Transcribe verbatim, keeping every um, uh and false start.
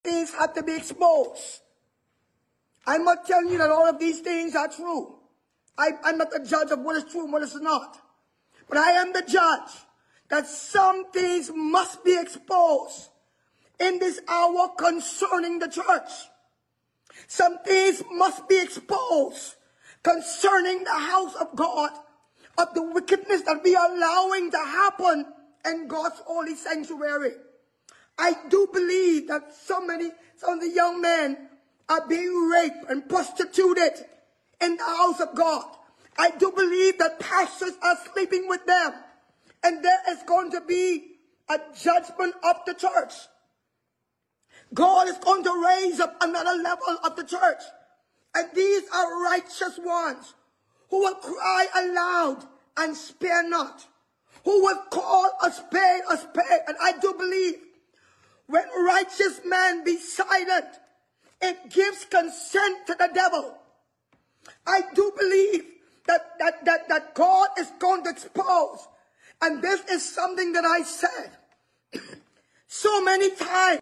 things have to be exposed. I'm not telling you that all of these things are true. I, I'm not the judge of what is true and what is not. But I am the judge that some things must be exposed in this hour concerning the church. Some things must be exposed concerning the house of God, of the wickedness that we are allowing to happen in God's holy sanctuary. I do believe that so many, some of the young men are being raped and prostituted in the house of God. I do believe that pastors are sleeping with them. And there is going to be a judgment of the church. God is going to raise up another level of the church. And these are righteous ones who will cry aloud and spare not. Who will call a spade a spade. And I do believe when righteous men be silent, it gives consent to the devil. I do believe that, that, that, that God is going to expose. And this is something that I said so many times.